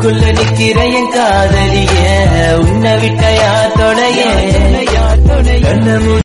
கண்ணுக்குள்ள நிக்கிற என் காதலிய உன்னை விட்ட யார் தொடைய